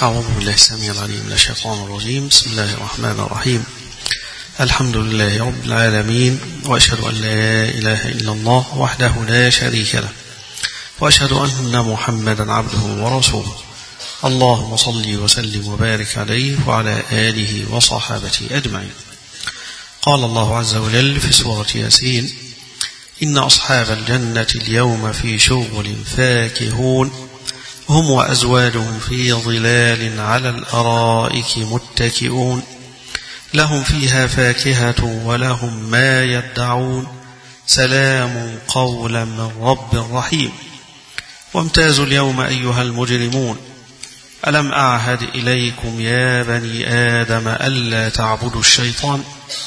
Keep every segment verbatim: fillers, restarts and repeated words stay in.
أعوذ بالله السميع العليم من الشيطان الرجيم. بسم الله الرحمن الرحيم. الحمد لله رب العالمين، وأشهد أن لا إله إلا الله وحده لا شريك له، وأشهد أن محمدا عبده ورسوله. اللهم صل وسلم وبارك عليه وعلى آله وصحابته أجمعين. قال الله عز وجل في سورة ياسين: إن أصحاب الجنة اليوم في شغل فاكهون هم وأزواجهم في ظلال على الأرائك متكئون لهم فيها فاكهة ولهم ما يدعون سلام قولا من رب رحيم. وامتازوا اليوم أيها المجرمون ألم أعهد إليكم يا بني آدم ألا تعبدوا الشيطان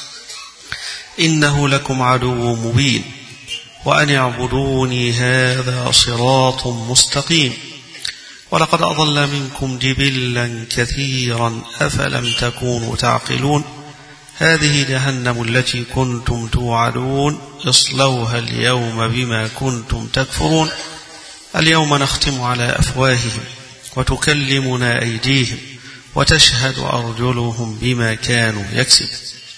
إنه لكم عدو مبين وأن اعبدوني هذا صراط مستقيم. ولقد أضل منكم جبلا كثيرا أفلم تكونوا تعقلون هذه جهنم التي كنتم توعدون اصلوها اليوم بما كنتم تكفرون اليوم نختم على أفواههم وتكلمنا أيديهم وتشهد أرجلهم بما كانوا يكسبون.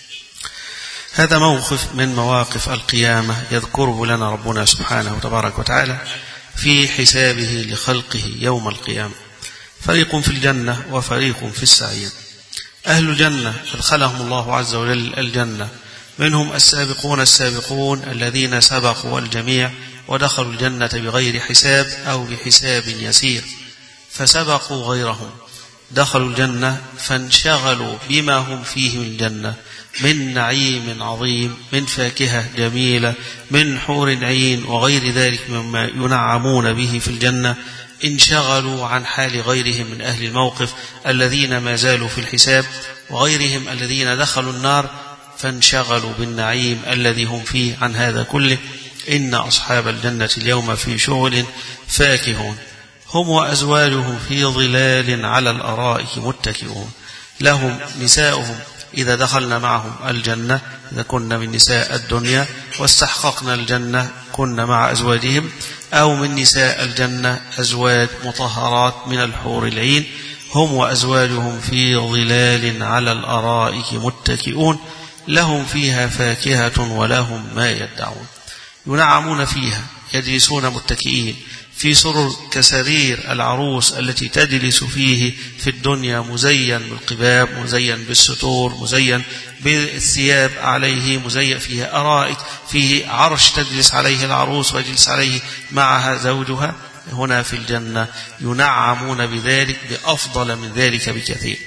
هذا موقف من مواقف القيامة يذكره لنا ربنا سبحانه وتبارك وتعالى في حسابه لخلقه يوم القيامة. فريق في الجنة وفريق في السعير. أهل الجنة أدخلهم الله عز وجل الجنة، منهم السابقون السابقون الذين سبقوا الجميع ودخلوا الجنة بغير حساب أو بحساب يسير، فسبقوا غيرهم، دخلوا الجنة فانشغلوا بما هم فيه من الجنة من نعيم عظيم، من فاكهة جميلة، من حور عين وغير ذلك مما ينعمون به في الجنة. انشغلوا عن حال غيرهم من أهل الموقف الذين ما زالوا في الحساب، وغيرهم الذين دخلوا النار فانشغلوا بالنعيم الذي هم فيه عن هذا كله. إن أصحاب الجنة اليوم في شغل فاكهون هم وأزواجهم في ظلال على الأرائك متكئون لهم نساؤهم إذا دخلنا معهم الجنة، إذا كنا من نساء الدنيا واستحققنا الجنة كنا مع أزواجهم، أو من نساء الجنة أزواج مطهرات من الحور العين، هم وأزواجهم في ظلال على الأرائك متكئون لهم فيها فاكهة ولهم ما يدعون. ينعمون فيها يجلسون متكئين في سرر كسرير العروس التي تجلس فيه في الدنيا، مزين بالقباب، مزين بالستور، مزين بالثياب عليه، مزين فيها أرائك، فيه عرش تجلس عليه العروس ويجلس عليه معها زوجها. هنا في الجنة ينعمون بذلك بأفضل من ذلك بكثير.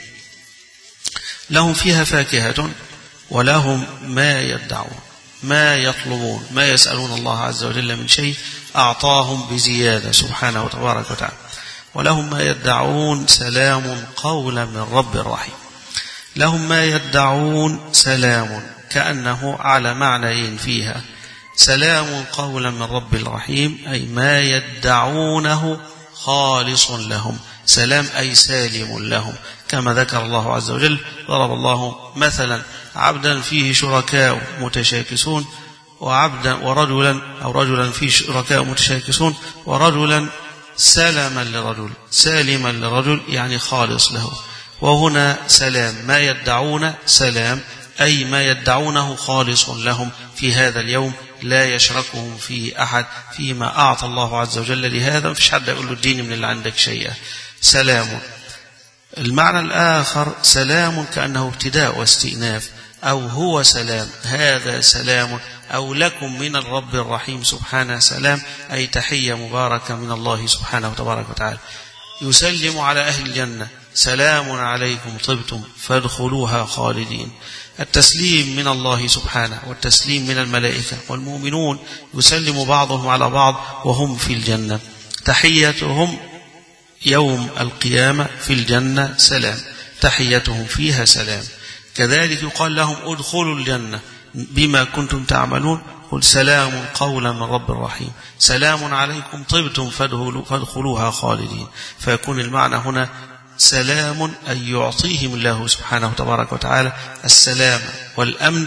لهم فيها فاكهة ولهم ما يدعون، ما يطلبون، ما يسألون الله عز وجل من شيء أعطاهم بزيادة سبحانه وتبارك وتعالى. ولهم ما يدعون سلام قولا من رب رحيم. لهم ما يدعون سلام كأنه على معنيين فيها: سلام قولا من رب الرحيم أي ما يدعونه خالص لهم، سلام أي سالم لهم، كما ذكر الله عز وجل. ضرب الله مثلا عبدا فيه شركاء متشاكسون وعبدا ورجلا أو رجلا فيه شركاء متشاكسون ورجلا سلما لرجل، سالما لرجل يعني خالص له. وهنا سلام ما يدعون سلام أي ما يدعونه خالص لهم في هذا اليوم، لا يشركهم فيه أحد فيما أعطى الله عز وجل لهذا، مفيش حد يقول له اديني من اللي عندك شيئا. سلام. المعنى الآخر سلام كأنه ابتداء واستئناف، أو هو سلام، هذا سلام، أو لكم من الرب الرحيم سبحانه سلام أي تحية مباركة من الله سبحانه وتبارك وتعالى. يسلم على أهل الجنة: سلام عليكم طبتم فادخلوها خالدين. التسليم من الله سبحانه والتسليم من الملائكة والمؤمنون، يسلم بعضهم على بعض وهم في الجنة. تحيتهم يوم القيامة في الجنة سلام، تحيتهم فيها سلام. كذلك يقال لهم ادخلوا الجنة بما كنتم تعملون، قل سلام قولا من رب رحيم، سلام عليكم طبتم فادخلوها خالدين. فيكون المعنى هنا سلام أي يعطيهم الله سبحانه وتبارك وتعالى السلام والأمن،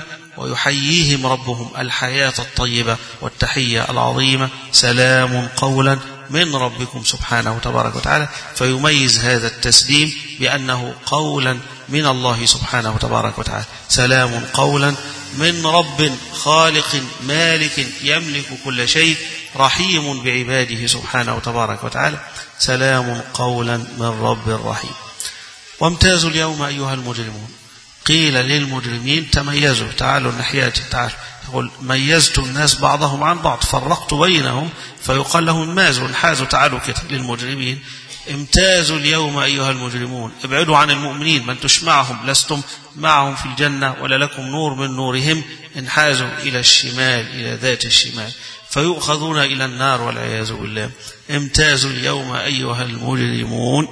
ويحييهم ربهم الحياة الطيبة والتحية العظيمة. سلام قولا من ربكم سبحانه وتبارك وتعالى، فيميز هذا التسليم بأنه قولا من الله سبحانه وتبارك وتعالى. سلام قولا من رب خالق مالك يملك كل شيء رحيم بعباده سبحانه وتبارك وتعالى. سلام قولا من رب رحيم. وامتازوا اليوم أيها المجرمون. قيل للمجرمين تميزوا، تعالوا نحياتي، تعالوا. يقول ميزت الناس بعضهم عن بعض، فرقت بينهم، فيقال لهم امازوا انحازوا، تعالوا كده للمجرمين. امتازوا اليوم أيها المجرمون، ابعدوا عن المؤمنين، ما انتوش معهم، لستم معهم في الجنة ولا لكم نور من نورهم. انحازوا إلى الشمال، إلى ذات الشمال، فيؤخذون إلى النار والعياذ بالله. امتازوا اليوم أيها المجرمون.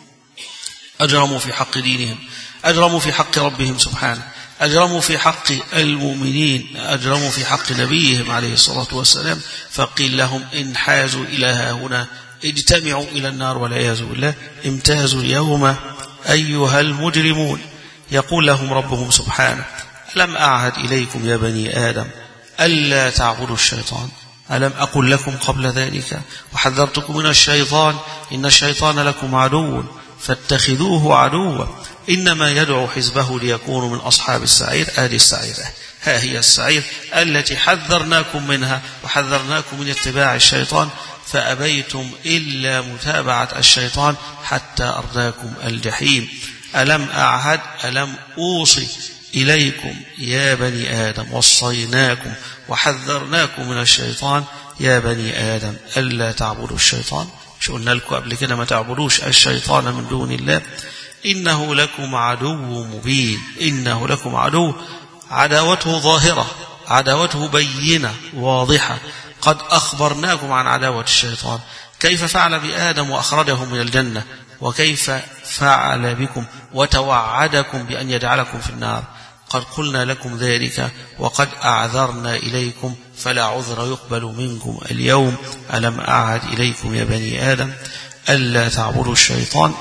أجرموا في حق دينهم، أجرموا في حق ربهم سبحانه، أجرموا في حق المؤمنين، أجرموا في حق نبيهم عليه الصلاة والسلام، فقيل لهم انحازوا إلى هنا، اجتمعوا إلى النار والعياذ بالله. امتازوا اليوم أيها المجرمون. يقول لهم ربهم سبحانه ألم أعهد إليكم يا بني آدم ألا تعبدوا الشيطان، ألم أقل لكم قبل ذلك وحذرتكم من الشيطان، إن الشيطان لكم عدو فاتخذوه عدوا إنما يدعو حزبه ليكونوا من أصحاب السعير. آل السعيرة، ها هي السعير التي حذرناكم منها وحذرناكم من اتباع الشيطان، فأبيتم إلا متابعة الشيطان حتى أرداكم الجحيم. ألم أعهد، ألم أوصي إليكم يا بني آدم، وصيناكم وحذرناكم من الشيطان يا بني آدم ألا تعبدوا الشيطان. مش قلنا لكم قبل كده ما تعبدوش الشيطان من دون الله؟ إنه لكم عدو مبين، إنه لكم عدو، عداوته ظاهرة، عداوته بينة واضحة. قد أخبرناكم عن عداوة الشيطان، كيف فعل بآدم وأخرجه من الجنة، وكيف فعل بكم وتوعدكم بأن يجعلكم في النار. قد قلنا لكم ذلك وقد أعذرنا إليكم فلا عذر يقبل منكم اليوم. ألم أعهد إليكم يا بني آدم ألا تعبدوا الشيطان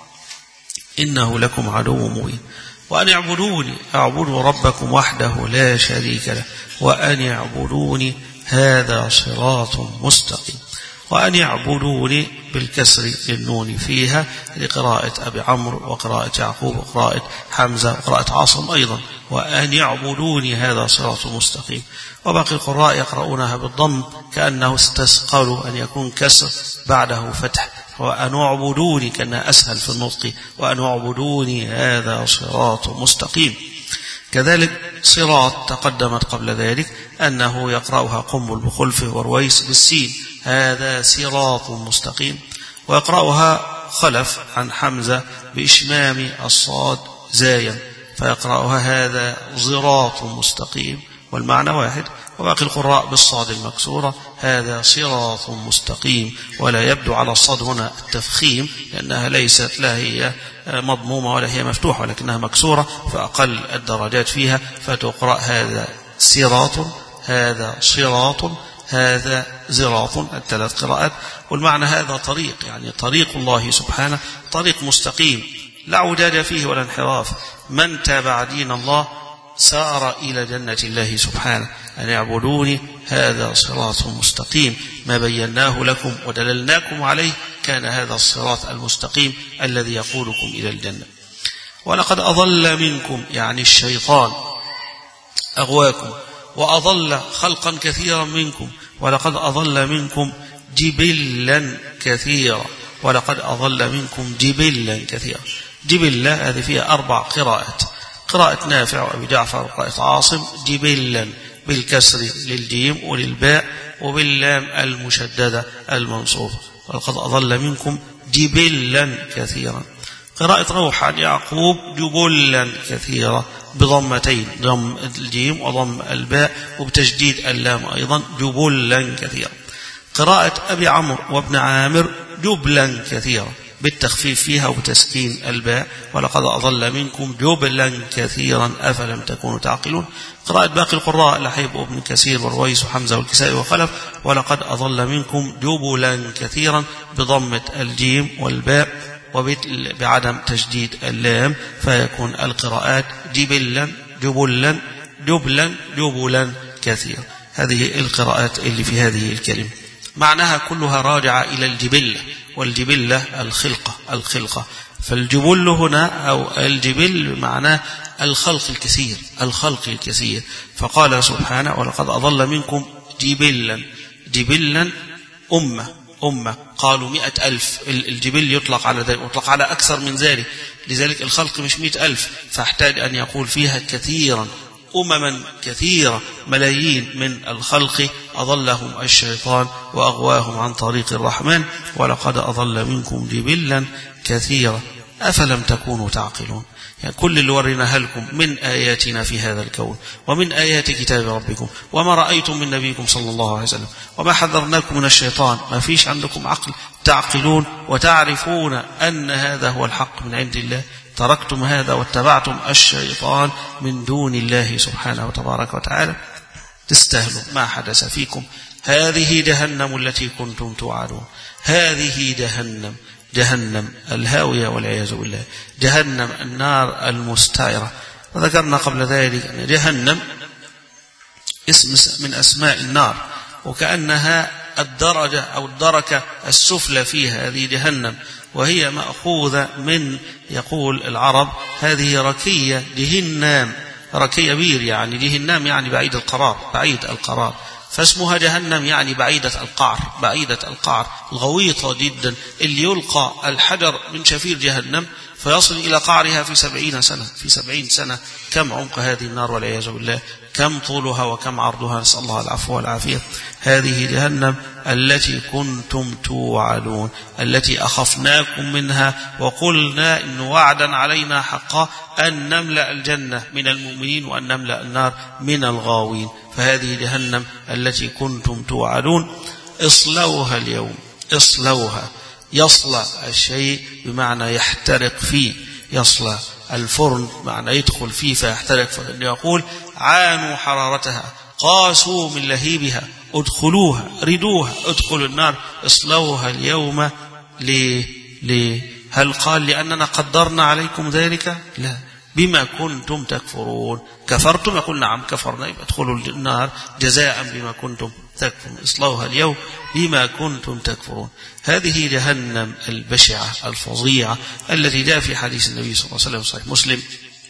إنه لكم عدو مبين، وأن اعبدوني، اعبدوا ربكم وحده لا شريك له، وأن اعبدوني هذا صراط مستقيم. وأن يعبدوني بالكسر للنون فيها لقراءة أبي عمرو وقراءة يعقوب وقراءة حمزة وقراءة عاصم أيضا. وأن يعبدوني هذا صراط مستقيم. وباقي القراء يقرؤونها بالضم كأنه استثقلوا أن يكون كسر بعده فتح. وأن اعبدوني كأنها أسهل في النطق، وأن اعبدوني هذا صراط مستقيم. كذلك صراط تقدمت قبل ذلك أنه يقرأها قنبل بخلفه ورويس بالسين، هذا صراط مستقيم. ويقرأها خلف عن حمزة بإشمام الصاد زايا، فيقرأها هذا صراط مستقيم، والمعنى واحد. وباقي القراء بالصاد المكسورة هذا صراط مستقيم، ولا يبدو على الصاد هنا التفخيم لأنها ليست لا هي مضمومة ولا هي مفتوحة، ولكنها مكسورة فأقل الدرجات فيها، فتقرأ هذا صراط، هذا صراط، هذا زراط، الثلاث قراءات. والمعنى هذا طريق، يعني طريق الله سبحانه، طريق مستقيم لا عوجاج فيه ولا انحراف. من تابع دين الله سار إلى جنة الله سبحانه. أن يعبدوني هذا صراط مستقيم، ما بيناه لكم ودللناكم عليه كان هذا الصراط المستقيم الذي يقودكم إلى الجنة. ولقد أضل منكم، يعني الشيطان أغواكم، وأضل خلقا كثيرا منكم، ولقد أضل منكم جبلا كثيرا، ولقد أضل منكم جبلا كثيرا. جبلا هذه فيها أربع قراءات، قراءة نافع وأبي جعفر وقراءة عاصم، جبلا بالكسر للجيم وللباء وباللام المشددة المنصوبة، ولقد أضل منكم جبلا كثيرا. قراءة روح عن يعقوب جبلا كثيرا بضمتين، ضم الجيم وضم الباء وبتشديد اللام أيضا، جبلا كثيرا. قراءة أبي عمرو وابن عامر جبلا كثيرا بالتخفيف فيها وبتسكين الباء، ولقد أضل منكم جبلا كثيرا أفلم تكونوا تعقلون. قراءة باقي القراء لحيب وابن كثير والرويس وحمزة والكسائي وخلف، ولقد أضل منكم جبلا كثيرا بضمة الجيم والباء وبعدم تشديد اللام، فيكون القراءات جبلا جبلا جبلا جبلا كثيرا. هذه القراءات اللي في هذه الكلمة. معناها كلها راجعة إلى الجبلة، والجبلة الخلقة الخلقة فالجبل هنا أو الجبل معناه الخلق الكثير الخلق الكثير. فقال سبحانه ولقد أضل منكم جبلا جبلا أمة أمة قالوا مئة ألف. الجبل يطلق على ذلك ويطلق على أكثر من ذلك، لذلك الخلق مش مئة ألف، فاحتاج أن يقول فيها كثيرا أمما كثيرة ملايين من الخلق أضلهم الشيطان وأغواهم عن طريق الرحمن. ولقد أضل منكم جبلا كثيرا أفلم تكونوا تعقلون. يعني كل اللي وريناه لكم من آياتنا في هذا الكون ومن آيات كتاب ربكم وما رأيتم من نبيكم صلى الله عليه وسلم وما حذرناكم من الشيطان، ما فيش عندكم عقل تعقلون وتعرفون أن هذا هو الحق من عند الله، تركتم هذا واتبعتم الشيطان من دون الله سبحانه وتبارك وتعالى. تستاهلوا ما حدث فيكم. هذه جهنم التي كنتم توعدون، هذه جهنم جهنم الهاوية والعياذ بالله، جهنم النار المستعرة. وذكرنا قبل ذلك أن جهنم اسم من أسماء النار، وكأنها الدرجة أو الدركة السفلى فيها هذه جهنم، وهي مأخوذة من يقول العرب هذه ركية جهنم، ركية بير يعني جهنم يعني بعيد القرار بعيد القرار فاسمها جهنم يعني بعيدة القعر بعيدة القعر الغويطة جدا، اللي يلقى الحجر من شفير جهنم فيصل إلى قعرها في سبعين سنة في سبعين سنة. كم عمق هذه النار والعياذ بالله، كم طولها وكم عرضها، نسأل الله العفو والعافية. هذه جهنم التي كنتم توعدون، التي أخفناكم منها وقلنا إن وعدا علينا حقا أن نملأ الجنة من المؤمنين وأن نملأ النار من الغاوين. فهذه جهنم التي كنتم توعدون اصلوها اليوم. اصلوها، يصلى الشيء بمعنى يحترق فيه، يصلى الفرن معنى يدخل فيه فيحترق، فإنه يقول عانوا حرارتها قاسوا من لهيبها ادخلوها ردوها ادخلوا النار اصلوها اليوم. ليه؟ ليه؟ هل قال لأننا قدرنا عليكم ذلك؟ لا، بما كنتم تكفرون. كفرتم يقول نعم كفرنا، يبقى ادخلوا النار جزاء بما كنتم تكفرون. اصلوها اليوم بما كنتم تكفرون. هذه جهنم البشعة الفظيعة التي جاء في حديث النبي صلى الله عليه وسلم صحيح مسلم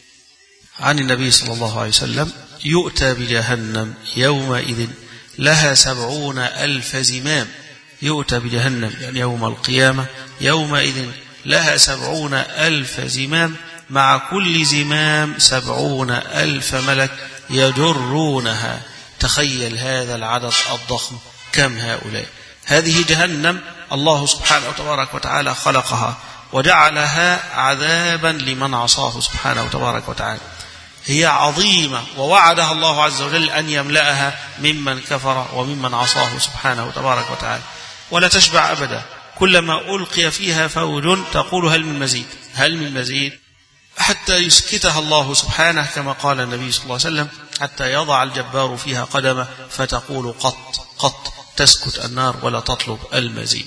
عن النبي صلى الله عليه وسلم يؤتى بجهنم يومئذ لها سبعون ألف زمام. يؤتى بجهنم يعني يوم القيامة يومئذ لها سبعون ألف زمام، مع كل زمام سبعون ألف ملك يجرونها. تخيل هذا العدد الضخم، كم هؤلاء. هذه جهنم الله سبحانه وتبارك وتعالى خلقها وجعلها عذابا لمن عصاه سبحانه وتبارك وتعالى. هي عظيمة ووعدها الله عز وجل أن يملأها ممن كفر وممن عصاه سبحانه وتبارك وتعالى، ولا تشبع أبدا. كلما ألقي فيها فوج تقول هل من مزيد هل من مزيد، حتى يسكتها الله سبحانه كما قال النبي صلى الله عليه وسلم حتى يضع الجبار فيها قدمه فتقول قط قط، تسكت النار ولا تطلب المزيد.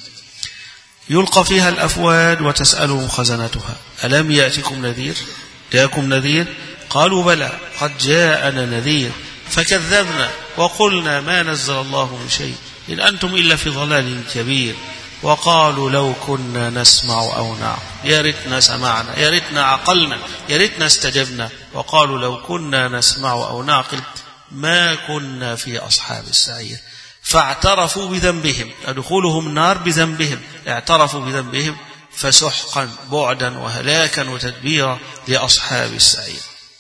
يلقى فيها الأفواج وتسألهم خزنتها ألم يأتكم نذير؟ جاءكم نذير؟ قالوا بلى قد جاءنا نذير فكذبنا وقلنا ما نزل الله من شيء إن أنتم إلا في ضلال كبير. وقالوا لو كنا نسمع أو نعقل، يا ريتنا سمعنا يا ريتنا عقلنا يا ريتنا استجبنا. وقالوا لو كنا نسمع أو نعقل ما كنا في أصحاب السعير. فاعترفوا بذنبهم، أدخلهم النار بذنبهم، اعترفوا بذنبهم فسحقا بعدا وهلاكا وتدبيرا لأصحاب السعير.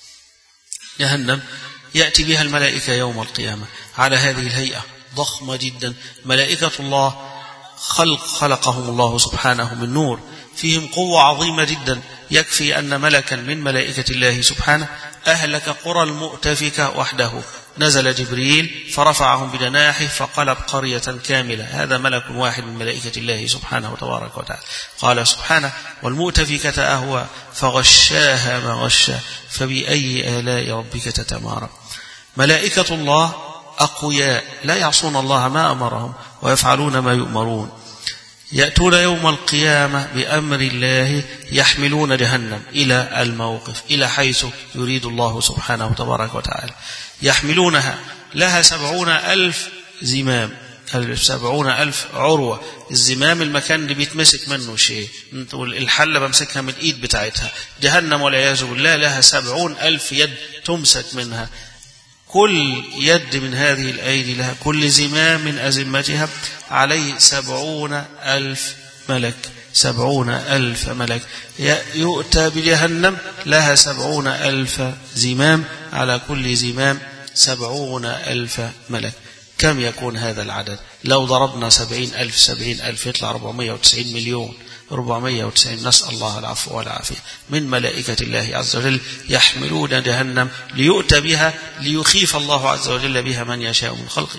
جهنم يأتي بها الملائكة يوم القيامة على هذه الهيئة ضخمة جدا. ملائكة الله خلق خلقهم الله سبحانه من نور، فيهم قوة عظيمة جدا. يكفي أن ملكا من ملائكة الله سبحانه أهلك قرى المؤتفكة وحده، نزل جبريل فرفعهم بجناحه فقلب قرية كاملة. هذا ملك واحد من ملائكة الله سبحانه وتبارك وتعالى. قال سبحانه والمؤتفكة أهوى فغشاها ما غشا فبأي آلاء ربك تتمارى. ملائكة الله أقوياء لا يعصون الله ما أمرهم ويفعلون ما يؤمرون. يأتون يوم القيامة بأمر الله يحملون جهنم إلى الموقف، إلى حيث يريد الله سبحانه وتبارك وتعالى. يحملونها لها سبعون ألف زمام، سبعون ألف عروة. الزمام المكان اللي بيتمسك منه شيء، الحلة بمسكها من الإيد بتاعتها. جهنم والعياذ بالله لها سبعون ألف يد تمسك منها، كل يد من هذه الأيدي لها، كل زمام من أزمتها عليه سبعون ألف ملك، سبعون ألف ملك. يؤتى بجهنم لها سبعون ألف زمام، على كل زمام سبعون ألف ملك. كم يكون هذا العدد؟ لو ضربنا سبعين ألف سبعين ألف يطلع أربعمائة وتسعين مليون، أربعمائة وتسعين. نسأل الله العفو والعافية. من ملائكة الله عز وجل يحملون جهنم ليؤتى بها، ليخيف الله عز وجل بها من يشاء من خلقه.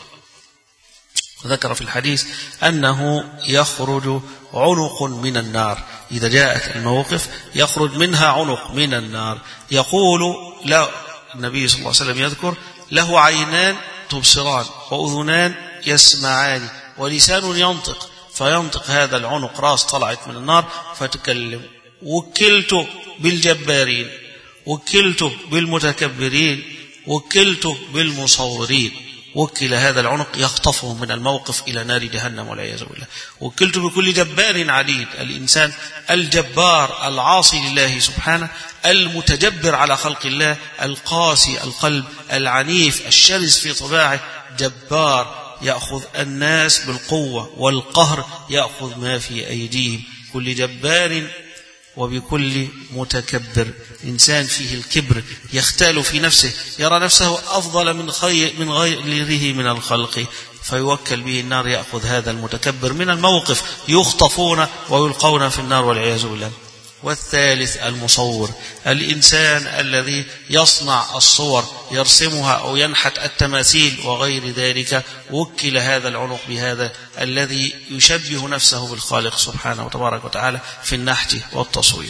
ذكر في الحديث أنه يخرج عنق من النار، إذا جاءت الموقف يخرج منها عنق من النار. يقول لا النبي صلى الله عليه وسلم يذكر له عينان تبصران وأذنان يسمعان ولسان ينطق، فينطق هذا العنق، راس طلعت من النار فتكلم. وكلت بالجبارين، وكلت بالمتكبرين، وكلت بالمصورين. وكل هذا العنق يخطفه من الموقف إلى نار جهنم والعياذ بالله. وكلت بكل جبار عنيد، الإنسان الجبار العاصي لله سبحانه، المتجبر على خلق الله، القاسي القلب، العنيف الشرس في طباعه. جبار يأخذ الناس بالقوة والقهر، يأخذ ما في أيديهم. كل جبار وبكل متكبر، إنسان فيه الكبر، يختال في نفسه، يرى نفسه أفضل من خير من غيره من الخلق، فيوكل به النار. يأخذ هذا المتكبر من الموقف، يخطفون ويلقون في النار والعياذ بالله. والثالث المصور، الإنسان الذي يصنع الصور، يرسمها أو ينحت التماثيل وغير ذلك. وكل هذا العنق بهذا الذي يشبه نفسه بالخالق سبحانه وتبارك وتعالى في النحت والتصوير.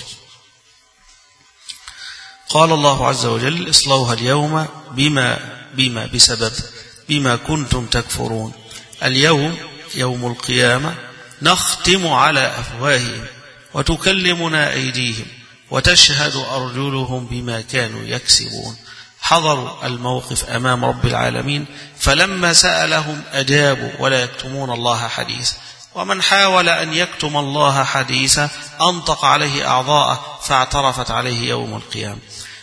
قال الله عز وجل: اصلوها اليوم بما بما بسبب بما كنتم تكفرون. اليوم يوم القيامة نختم على أفواههم وتكلمنا أيديهم وتشهد أرجلهم بما كانوا يكسبون. حضروا الموقف أمام رب العالمين، فلما سألهم أجابوا ولا يكتمون الله حديثا. ومن حاول أن يكتم الله حديثا أنطق عليه أعضاءه فاعترفت عليه يوم القيامة.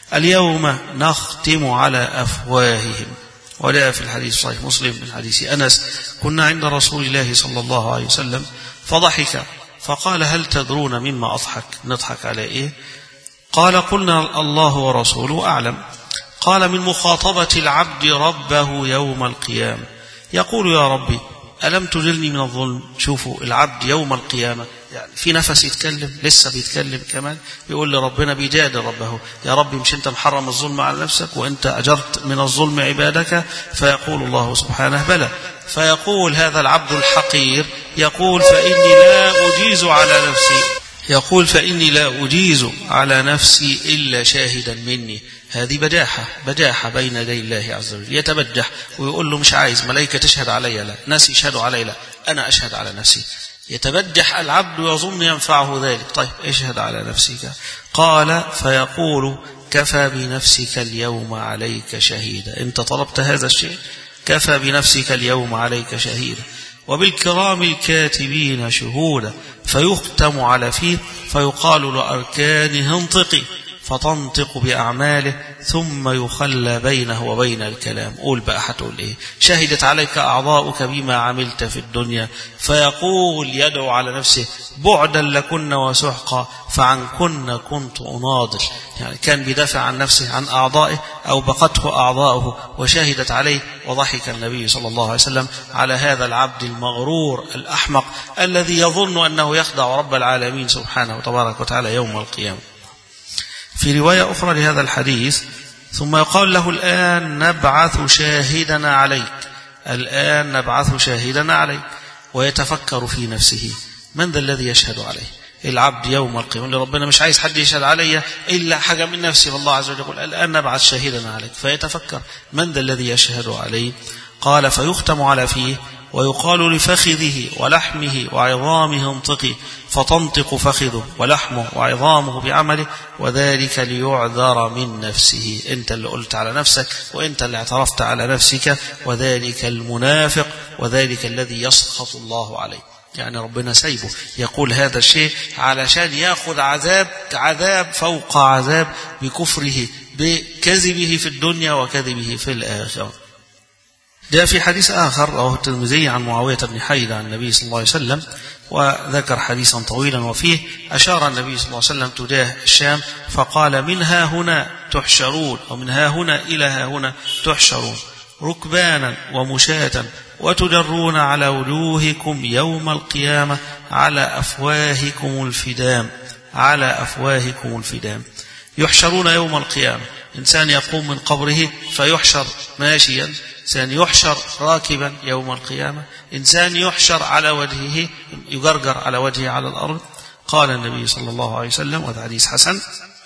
اليوم نختم على أفواههم. وجاء في الحديث صحيح مسلم من حديث أنس: كنا عند رسول الله صلى الله عليه وسلم فضحك فقال: هل تدرون مما أضحك؟ نضحك على إيه؟ قال: قلنا الله ورسوله أعلم. قال: من مخاطبة العبد ربه يوم القيامة، يقول: يا ربي ألم تجلني من الظلم. شوفوا العبد يوم القيامة، يعني في نفس يتكلم، لسه بيتكلم كمان، بيقول لربنا، بيجادل ربه: يا ربي مش أنت محرم الظلم على نفسك وأنت أجرت من الظلم عبادك؟ فيقول الله سبحانه: بلى. فيقول هذا العبد الحقير، يقول: فإني لا أجيز على نفسي يقول فإني لا أجيز على نفسي إلا شاهدا مني. هذه بجاحة بجاحة بين يدي الله عز وجل. يتبجح ويقول له: مش عايز ملائكة تشهد علي، لا ناس يشهدوا علي، لا أنا أشهد على نفسي. يتبجح العبد ويظن ينفعه ذلك. طيب اشهد على نفسك. قال: فيقول: كفى بنفسك اليوم عليك شهيدا. أنت طلبت هذا الشيء، كفى بنفسك اليوم عليك شهيدا وبالكرام الكاتبين شهودا. فيختم على فيه فيقال لأركانه انطقي، فتنطق بأعماله ثم يخلى بينه وبين الكلام. قول بقى هتقول إيه؟ شهدت عليك أعضاؤك بما عملت في الدنيا. فيقول يدعو على نفسه: بعدا لكن وسحقا فعنكن كنت أناضل. يعني كان بيدافع عن نفسه عن أعضائه، أو بقته أعضاؤه وشهدت عليه. وضحك النبي صلى الله عليه وسلم على هذا العبد المغرور الأحمق الذي يظن أنه يخدع رب العالمين سبحانه وتبارك وتعالى يوم القيامة. في رواية أخرى لهذا الحديث: ثم يقال له: الآن نبعث شاهدنا عليك، الآن نبعث شاهدنا عليك. ويتفكر في نفسه: من ذا الذي يشهد عليه؟ العبد يوم القيامة ربنا مش عايز حد يشهد علي إلا حاجة من نفسي، والله عز وجل يقول: الآن نبعث شاهدنا عليك. فيتفكر: من ذا الذي يشهد عليه؟ قال: فيختم على فيه ويقال لفخذه ولحمه وعظامه انطقي، فتنطق فخذه ولحمه وعظامه بعمله، وذلك ليعذر من نفسه. أنت اللي قلت على نفسك، وأنت اللي اعترفت على نفسك، وذلك المنافق، وذلك الذي يسخط الله عليه. يعني ربنا سايبه يقول هذا الشيء علشان يأخذ عذاب عذاب فوق عذاب بكفره بكذبه في الدنيا وكذبه في الآخرة. جاء في حديث آخر رواه الترمذي عن معاوية بن حيدة عن النبي صلى الله عليه وسلم، وذكر حديثا طويلا، وفيه أشار النبي صلى الله عليه وسلم تجاه الشام فقال: منها هنا تحشرون، ومنها هنا إلى ها هنا تحشرون ركبانا ومشاة، وتجرون على وجوهكم يوم القيامة على أفواهكم الفدام، على أفواهكم الفدام. يحشرون يوم القيامة، إنسان يقوم من قبره فيحشر ماشيا، إنسان يحشر راكبا يوم القيامة، إنسان يحشر على وجهه يجرجر على وجهه على الأرض. قال النبي صلى الله عليه وسلم، وهذا حديث حسن: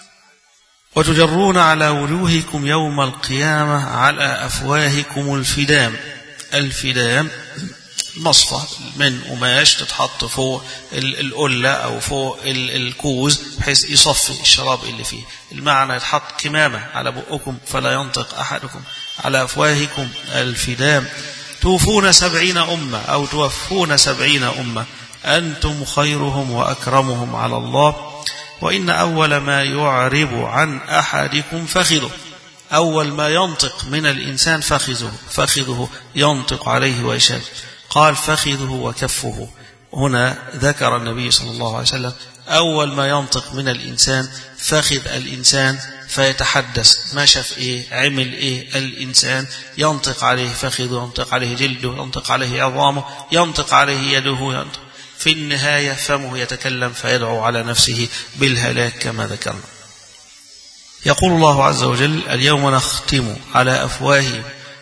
وتجرون على وجوهكم يوم القيامة على أفواهكم الفدام. الفدام مصفى من قماش تتحط فوق القلة أو فوق الكوز بحيث يصفي الشراب اللي فيه. المعنى يتحط كمامة على بؤكم فلا ينطق أحدكم، على أفواهكم الفدام. توفون سبعين أمة أو توفون سبعين أمة، أنتم خيرهم وأكرمهم على الله، وإن أول ما يعرب عن أحدكم فخذه. أول ما ينطق من الإنسان فخذه، فخذه ينطق عليه ويشهد. قال: فخذه وكفه. هنا ذكر النبي صلى الله عليه وسلم أول ما ينطق من الإنسان فخذ الإنسان، فيتحدث ما شاف إيه عمل إيه الإنسان، ينطق عليه فخذه، ينطق عليه جلده، ينطق عليه عظامه، ينطق عليه يده، ينطق. في النهاية فمه يتكلم فيدعو على نفسه بالهلاك كما ذكرنا. يقول الله عز وجل: اليوم نختم على أفواههم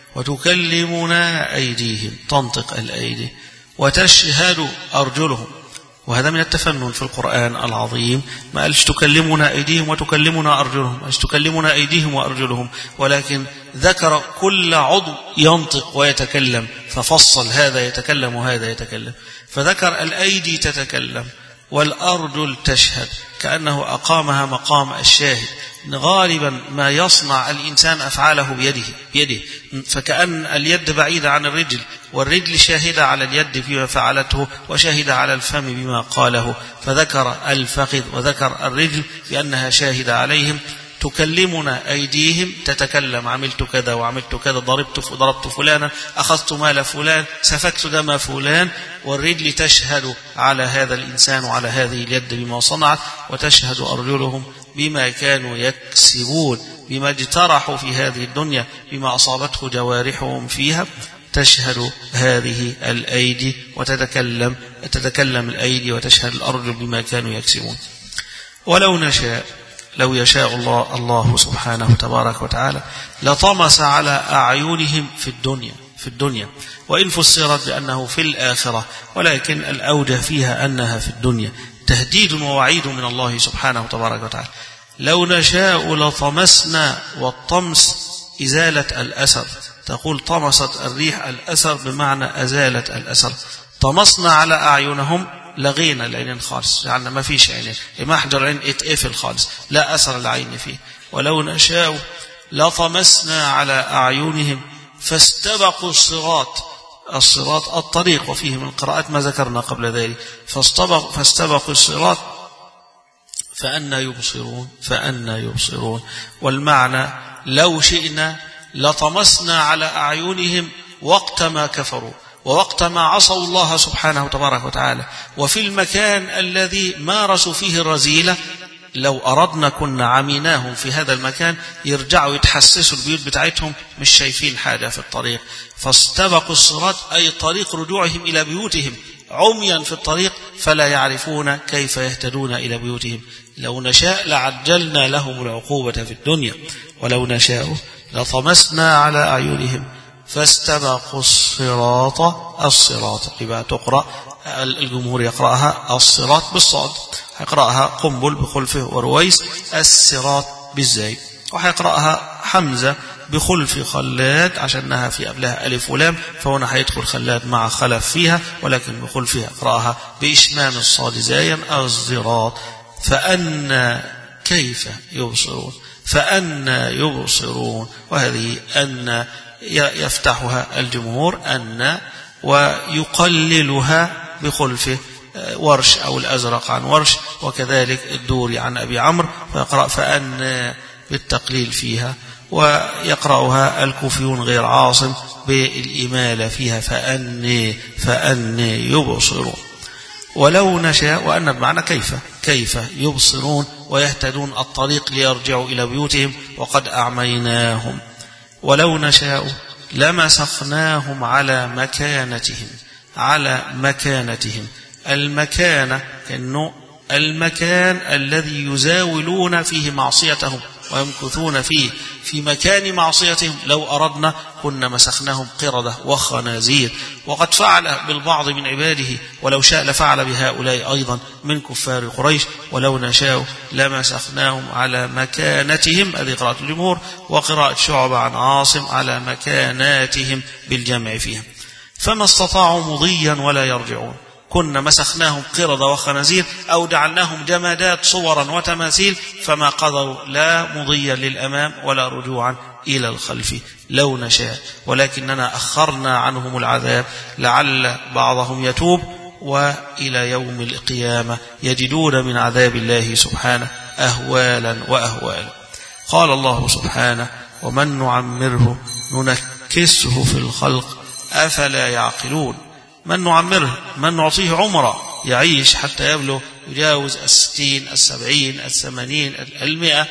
وتكلمنا أيديهم، تنطق الأيدي، وتشهد أرجلهم. وهذا من التفنن في القرآن العظيم، ما قالش تكلمنا أيديهم وتكلمنا أرجلهم، قالش تكلمنا أيديهم وأرجلهم، ولكن ذكر كل عضو ينطق ويتكلم، ففصل هذا يتكلم وهذا يتكلم، فذكر الأيدي تتكلم والأرجل تشهد، كأنه أقامها مقام الشاهد. غالبا ما يصنع الإنسان أفعاله بيده بيده فكأن اليد بعيدة عن الرجل، والرجل شاهدة على اليد فيما فعلته، وشاهدة على الفم بما قاله، فذكر الفخذ وذكر الرجل بأنها شاهدة عليهم. تكلمنا أيديهم، تتكلم عملت كذا وعملت كذا، ضربت ضربت فلانا، أخذت مال فلان، سفكت دم فلان. والرجل تشهد على هذا الإنسان وعلى هذه اليد بما صنعت، وتشهد أرجلهم بما كانوا يكسبون، بما اجترحوا في هذه الدنيا، بما أصابته جوارحهم فيها. تشهد هذه الأيدي وتتكلم تتكلم الأيدي وتشهد الأرجل بما كانوا يكسبون. ولو نشاء، لو يشاء الله الله سبحانه تبارك وتعالى لطمس على أعينهم في الدنيا في الدنيا وإن فسرت بأنه في الآخرة، ولكن الأوجه فيها أنها في الدنيا، تهديد ووعيد من الله سبحانه تبارك وتعالى. لو نشاء لطمسنا، والطمس إزالة الأثر، تقول طمست الريح الأثر بمعنى أزالت الأثر. طمسنا على أعينهم، لغينا العينين خالص، يعني ما فيش عينين، محجر عين اتقفل خالص، لا أثر العين فيه. ولو نشاء لطمسنا على أعينهم فاستبقوا الصراط، الصراط الطريق، وفيه من القراءات ما ذكرنا قبل ذلك، فاستبقوا, فاستبقوا الصراط فأنا يبصرون فأنا يبصرون. والمعنى لو شئنا لطمسنا على أعينهم وقت ما كفروا ووقت ما عصوا الله سبحانه تبارك وتعالى، وفي المكان الذي مارسوا فيه الرذيلة. لو أردنا كنا عميناهم في هذا المكان، يرجعوا يتحسسوا البيوت بتاعتهم مش شايفين حاجة في الطريق. فاستبقوا الصراط أي طريق رجوعهم إلى بيوتهم، عميا في الطريق فلا يعرفون كيف يهتدون إلى بيوتهم. لو نشاء لعجلنا لهم العقوبة في الدنيا، ولو نشاء لطمسنا على أعينهم فاستبقوا الصراط. الصراط يبقى تقرأ، الجمهور يقرأها الصراط بالصاد، يقرأها قنبل بخلفه ورويس الصراط بالزاي، وحيقرأها حمزة بخلف خلاد عشانها في قبلها ألف ولام، فهنا هيدخل خلاد مع خلف فيها، ولكن بخلفها اقرأها بإشمام الصاد زايا الزراط. فأن كيف يبصرون، فأن يبصرون، وهذه أن يفتحها الجمهور أن ويقللها بخلفه ورش أو الأزرق عن ورش، وكذلك الدوري عن أبي عمرو فيقرأ فأن بالتقليل فيها، ويقرأها الكوفيون غير عاصم بالإمالة فيها فأن فأن يبصرون. ولو نشاء، وأن بمعنى كيف كيف يبصرون ويهتدون الطريق ليرجعوا إلى بيوتهم وقد أعميناهم. ولو نشاء لمسخناهم على مكانتهم، على مكانتهم. المكانة كأنه المكان الذي يزاولون فيه معصيتهم ويمكثون فيه في مكان معصيتهم. لو أردنا كنا مسخناهم قردة وخنازير، وقد فعل بالبعض من عباده، ولو شاء لفعل بهؤلاء أيضا من كفار قريش. ولو نشاء لمسخناهم على مكانتهم، هذه قراءة الجمهور، وقراءة شعبة عن عاصم على مكاناتهم بالجمع فيها. فما استطاعوا مضيا ولا يرجعون. كنا مسخناهم قردة وخنازير أو جعلناهم جمادات صورا وتماثيل، فما قدروا لا مضيا للأمام ولا رجوعا إلى الخلف لو نشاء، ولكننا أخرنا عنهم العذاب لعل بعضهم يتوب، وإلى يوم القيامة يجدون من عذاب الله سبحانه أهوالا وأهوالا. قال الله سبحانه: ومن نعمره ننكسه في الخلق أفلا يعقلون. من نعمره، من نعطيه عمره يعيش حتى يبلغ يجاوز الستين السبعين الثمانين المئة،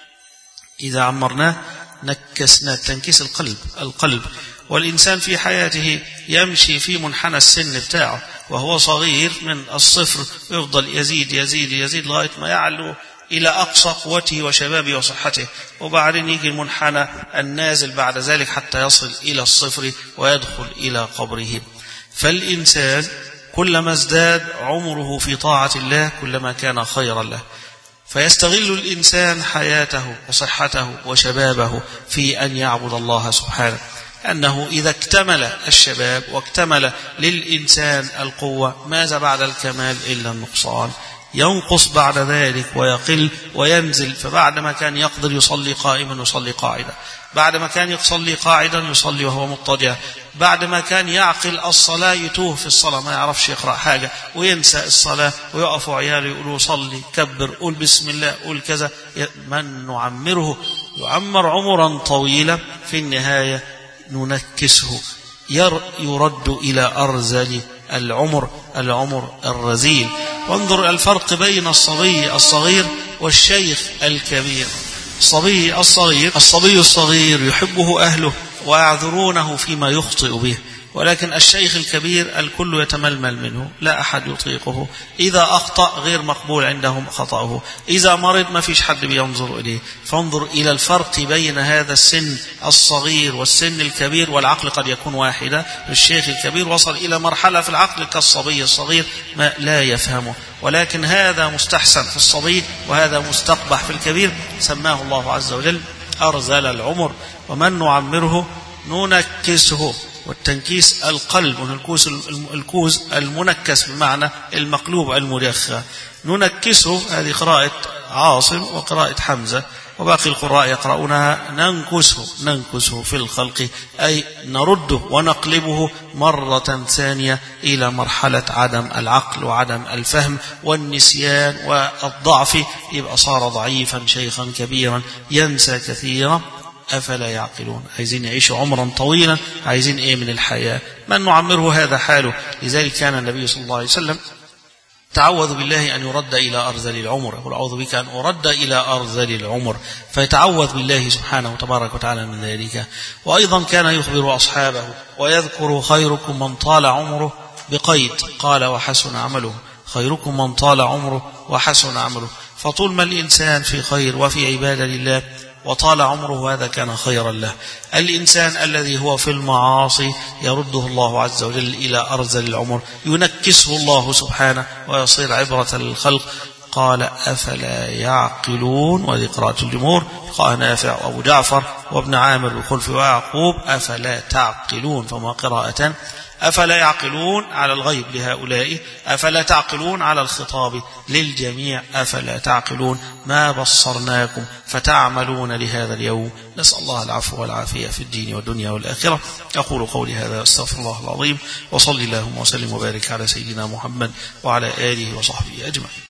إذا عمرناه نكسنا. تنكيس القلب القلب والإنسان في حياته يمشي في منحنى السن بتاعه وهو صغير من الصفر، يفضل يزيد يزيد يزيد لغاية ما يعلو إلى أقصى قوته وشبابه وصحته، وبعدين يجي المنحنى النازل بعد ذلك حتى يصل إلى الصفر ويدخل إلى قبره. فالإنسان كلما ازداد عمره في طاعة الله كلما كان خيرا له، فيستغل الإنسان حياته وصحته وشبابه في أن يعبد الله سبحانه، أنه إذا اكتمل الشباب واكتمل للإنسان القوة ماذا بعد الكمال إلا النقصان، ينقص بعد ذلك ويقل وينزل. فبعد ما كان يقدر يصلي قائما يصلي قاعدا، بعد ما كان يصلي قاعدا يصلي وهو مضطجع، بعد ما كان يعقل الصلاة يتوه في الصلاة ما يعرفش يقرأ حاجة وينسى الصلاة، ويقف عياله يقولوا صلي كبر قول بسم الله قول كذا. من نعمره يعمر عمرا طويلا، في النهاية ننكسه يرد إلى أرذل العمر، العمر الرذيل. وانظر الفرق بين الصبي الصغير والشيخ الكبير. الصبي الصغير الصبي الصغير يحبه أهله ويعذرونه فيما يخطئ به، ولكن الشيخ الكبير الكل يتململ منه، لا أحد يطيقه، إذا أخطأ غير مقبول عندهم خطأه، إذا مرض ما فيش حد بينظر إليه. فانظر إلى الفرق بين هذا السن الصغير والسن الكبير، والعقل قد يكون واحدة. الشيخ الكبير وصل إلى مرحلة في العقل كالصبي الصغير ما لا يفهمه، ولكن هذا مستحسن في الصبي وهذا مستقبح في الكبير. سماه الله عز وجل أرذل العمر. ومن نعمره ننكسه، والتنكيس القلب، والكوز الكوز المنكس بمعنى المقلوب المدخى. ننكسه هذه قراءة عاصم وقراءة حمزة، وباقي القراء يقرؤونها ننكسه ننكسه في الخلق، أي نرده ونقلبه مرة ثانية إلى مرحلة عدم العقل وعدم الفهم والنسيان والضعف، يبقى صار ضعيفا شيخا كبيرا ينسى كثيرا. أفلا يعقلون. عايزين يعيشوا عمرا طويلا، عايزين إيه من الحياة؟ من نعمره هذا حاله. لذلك كان النبي صلى الله عليه وسلم تعوذ بالله أن يرد إلى أرذل العمر، يقول أعوذ بك أن أرد إلى أرذل العمر، فيتعوذ بالله سبحانه وتبارك وتعالى من ذلك. وأيضا كان يخبر أصحابه ويذكر خيركم من طال عمره بقيد، قال وحسن عمله، خيركم من طال عمره وحسن عمله. فطول ما الإنسان في خير وفي عبادة لله وطال عمره هذا كان خيرا له. الإنسان الذي هو في المعاصي يرده الله عز وجل إلى أرذل العمر، ينكسه الله سبحانه ويصير عبرة للخلق. قال أفلا يعقلون، وهذه قراءة الجمهور، قال نافع وأبو جعفر وابن عامر والخلف ويعقوب أفلا تعقلون، فما قراءة أفلا يعقلون على الغيب لهؤلاء، أفلا تعقلون على الخطاب للجميع، أفلا تعقلون ما بصرناكم فتعملون لهذا اليوم. نسأل الله العفو والعافية في الدين والدنيا والآخرة. أقول قولي هذا أستغفر الله العظيم، وصلي اللهم وسلم وبارك على سيدنا محمد وعلى آله وصحبه أجمعين.